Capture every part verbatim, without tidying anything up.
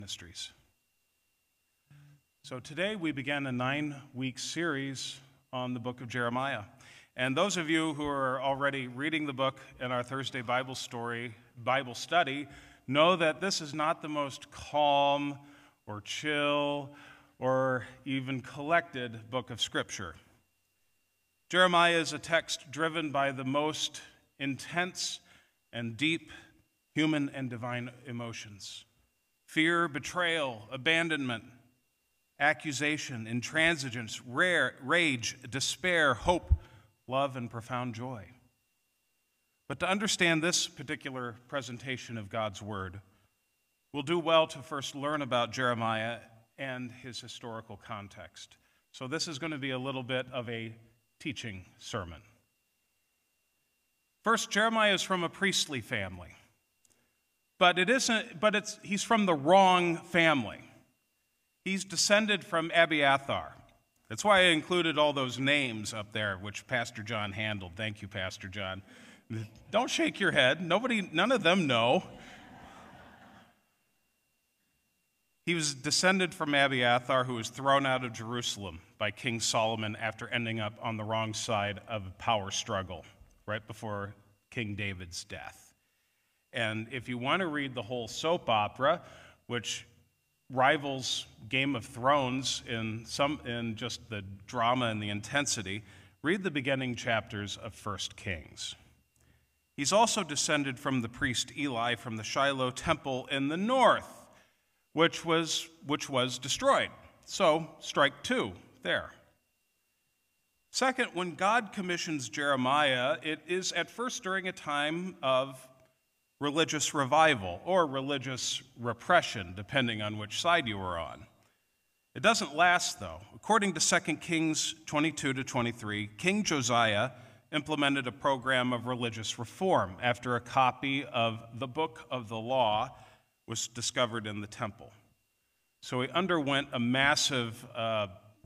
Ministries. So today we began a nine-week series on the book of Jeremiah. And those of you who are already reading the book in our Thursday Bible story, Bible study, know that this is not the most calm or chill or even collected book of Scripture. Jeremiah is a text driven by the most intense and deep human and divine emotions. Fear, betrayal, abandonment, accusation, intransigence, rare, rage, despair, hope, love, and profound joy. But to understand this particular presentation of God's Word, we'll do well to first learn about Jeremiah and his historical context. So this is going to be a little bit of a teaching sermon. First, Jeremiah is from a priestly family. But it isn't, but it's, he's from the wrong family. He's descended from Abiathar. That's why I included all those names up there, which Pastor John handled. Thank you, Pastor John. Don't shake your head. Nobody, none of them know. He was descended from Abiathar, who was thrown out of Jerusalem by King Solomon after ending up on the wrong side of a power struggle right before King David's death. And if you want to read the whole soap opera, which rivals Game of Thrones in some in just the drama and the intensity, read the beginning chapters of First Kings. He's also descended from the priest Eli from the Shiloh temple in the north, which was which was destroyed. So, strike two there. Second, when God commissions Jeremiah, it is at first during a time of religious revival or religious repression, depending on which side you were on. It doesn't last, though. According to Second Kings twenty-two to twenty-three, King Josiah implemented a program of religious reform after a copy of the Book of the Law was discovered in the temple. So he underwent a massive, uh,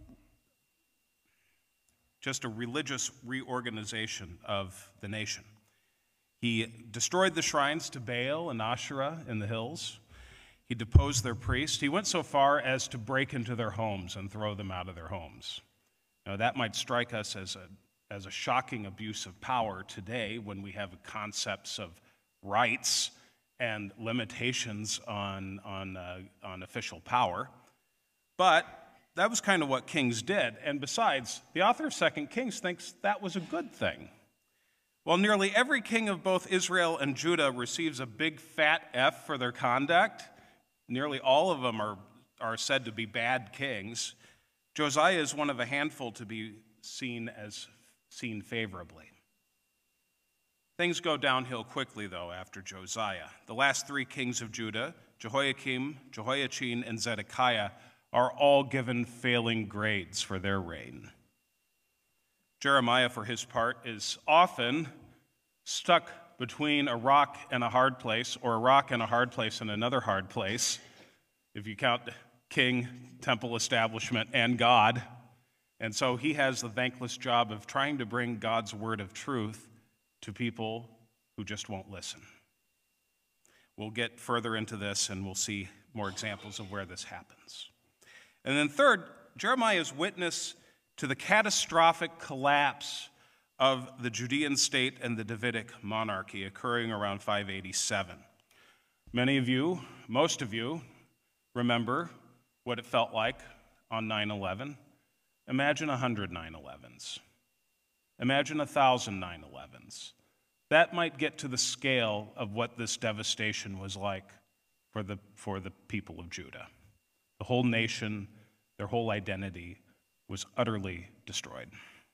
just a religious reorganization of the nation. He destroyed the shrines to Baal and Asherah in the hills. He deposed their priests. He went so far as to break into their homes and throw them out of their homes. Now, that might strike us as a, as a shocking abuse of power today when we have concepts of rights and limitations on, on, uh, on official power. But that was kind of what kings did. And besides, the author of Second Kings thinks that was a good thing. While nearly every king of both Israel and Judah receives a big fat F for their conduct, nearly all of them are, are said to be bad kings, Josiah is one of a handful to be seen as seen favorably. Things go downhill quickly, though, after Josiah. The last three kings of Judah, Jehoiakim, Jehoiachin, and Zedekiah, are all given failing grades for their reign. Jeremiah, for his part, is often stuck between a rock and a hard place, or a rock and a hard place and another hard place, if you count king, temple establishment, and God. And so he has the thankless job of trying to bring God's word of truth to people who just won't listen. We'll get further into this, and we'll see more examples of where this happens. And then third, Jeremiah's witness to the catastrophic collapse of the Judean state and the Davidic monarchy occurring around five eighty-seven. Many of you, most of you, remember what it felt like on nine eleven. Imagine a hundred nine elevens. Imagine a thousand nine elevens. That might get to the scale of what this devastation was like for the, for the people of Judah. The whole nation, their whole identity, was utterly destroyed.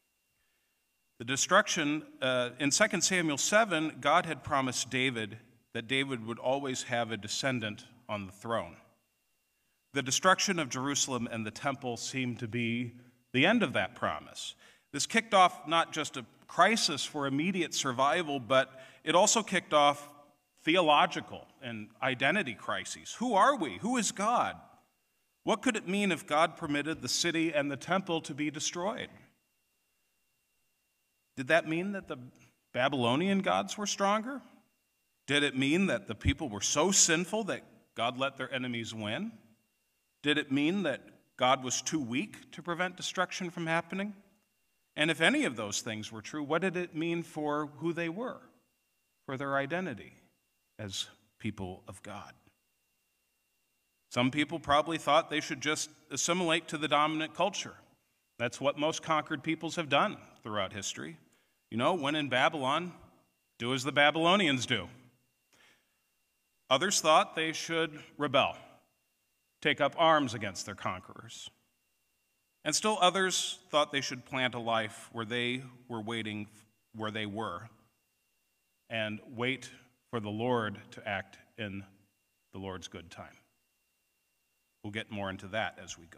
The destruction, uh, in Second Samuel seven, God had promised David that David would always have a descendant on the throne. The destruction of Jerusalem and the temple seemed to be the end of that promise. This kicked off not just a crisis for immediate survival, but it also kicked off theological and identity crises. Who are we? Who is God? What could it mean if God permitted the city and the temple to be destroyed? Did that mean that the Babylonian gods were stronger? Did it mean that the people were so sinful that God let their enemies win? Did it mean that God was too weak to prevent destruction from happening? And if any of those things were true, what did it mean for who they were, for their identity as people of God? Some people probably thought they should just assimilate to the dominant culture. That's what most conquered peoples have done throughout history. You know, when in Babylon, do as the Babylonians do. Others thought they should rebel, take up arms against their conquerors. And still others thought they should plant a life where they were waiting where they were and wait for the Lord to act in the Lord's good time. We'll get more into that as we go.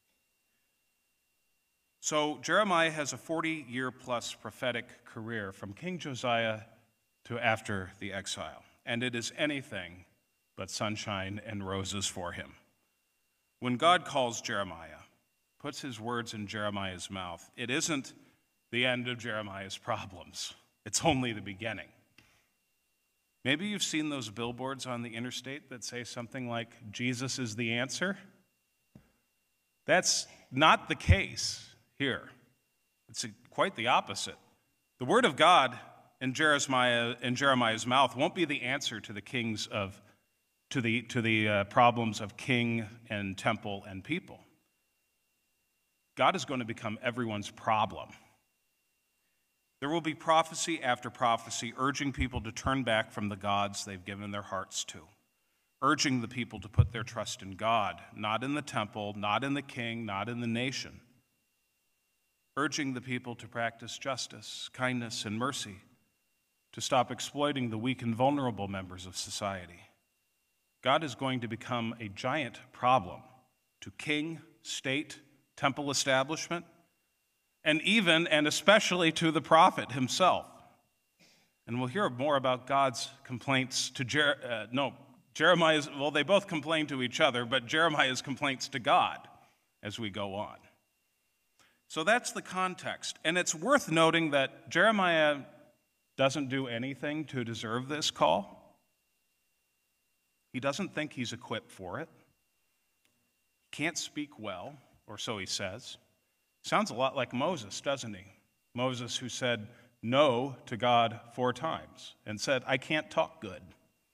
So Jeremiah has a forty-year-plus prophetic career from King Josiah to after the exile, and it is anything but sunshine and roses for him. When God calls Jeremiah, puts his words in Jeremiah's mouth, it isn't the end of Jeremiah's problems. It's only the beginning. Maybe you've seen those billboards on the interstate that say something like, Jesus is the answer. That's not the case here. It's quite the opposite. The word of God in Jeremiah, in Jeremiah's mouth won't be the answer to the kings of, to the, to the uh, problems of king and temple and people. God is going to become everyone's problem. There will be prophecy after prophecy urging people to turn back from the gods they've given their hearts to, urging the people to put their trust in God, not in the temple, not in the king, not in the nation, urging the people to practice justice, kindness, and mercy, to stop exploiting the weak and vulnerable members of society. God is going to become a giant problem to king, state, temple establishment, and even and especially to the prophet himself. And we'll hear more about God's complaints to Jer- uh, no, Jeremiah's, well, they both complain to each other, but Jeremiah's complaints to God as we go on. So that's the context. And it's worth noting that Jeremiah doesn't do anything to deserve this call. He doesn't think he's equipped for it. Can't speak well, or so he says. Sounds a lot like Moses, doesn't he? Moses, who said no to God four times and said, I can't talk good.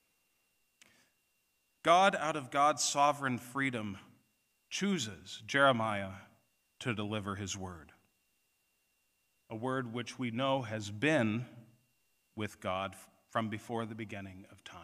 God, out of God's sovereign freedom, chooses Jeremiah to deliver his word, a word which we know has been with God from before the beginning of time,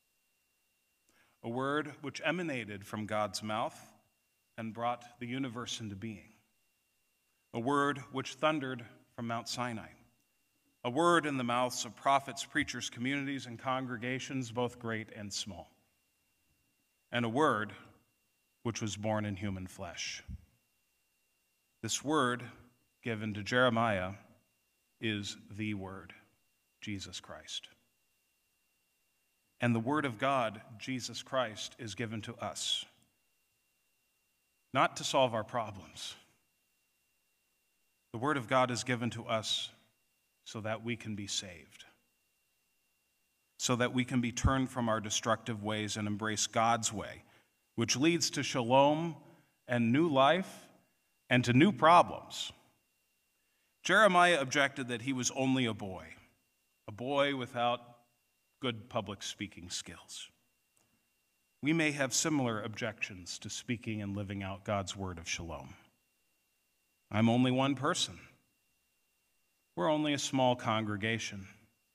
a word which emanated from God's mouth and brought the universe into being. A word which thundered from Mount Sinai. A word in the mouths of prophets, preachers, communities, and congregations, both great and small. And a word which was born in human flesh. This word given to Jeremiah is the word, Jesus Christ. And the word of God, Jesus Christ, is given to us, not to solve our problems. The word of God is given to us so that we can be saved, so that we can be turned from our destructive ways and embrace God's way, which leads to shalom and new life and to new problems. Jeremiah objected that he was only a boy, a boy without good public speaking skills. We may have similar objections to speaking and living out God's word of shalom. I'm only one person. We're only a small congregation.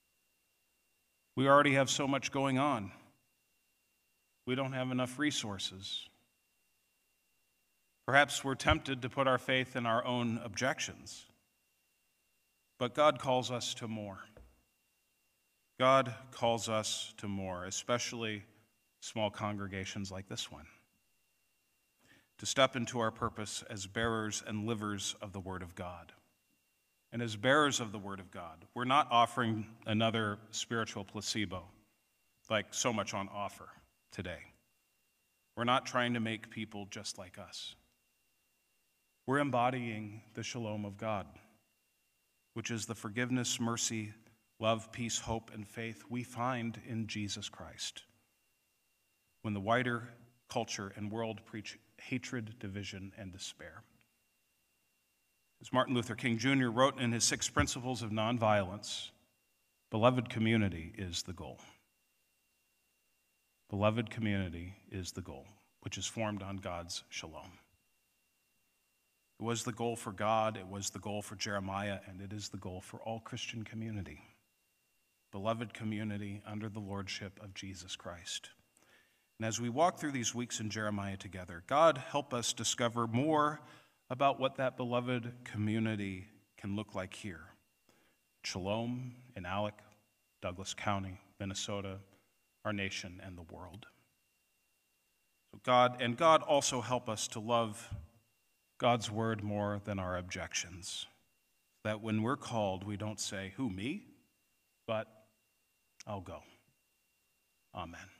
We already have so much going on. We don't have enough resources. Perhaps we're tempted to put our faith in our own objections. But God calls us to more. God calls us to more, especially small congregations like this one, to step into our purpose as bearers and livers of the Word of God. And as bearers of the Word of God, we're not offering another spiritual placebo like so much on offer today. We're not trying to make people just like us. We're embodying the shalom of God, which is the forgiveness, mercy, love, peace, hope, and faith we find in Jesus Christ. when the wider culture and world preach hatred, division, and despair. As Martin Luther King Junior wrote in his Six Principles of Nonviolence, beloved community is the goal. Beloved community is the goal, which is formed on God's shalom. It was the goal for God, it was the goal for Jeremiah, and it is the goal for all Christian community. Beloved community under the lordship of Jesus Christ. And as we walk through these weeks in Jeremiah together, God help us discover more about what that beloved community can look like here. Shalom in Alec, Douglas County, Minnesota, our nation, and the world. So God, and God also help us to love God's word more than our objections. That when we're called, we don't say, who, me? But I'll go. Amen.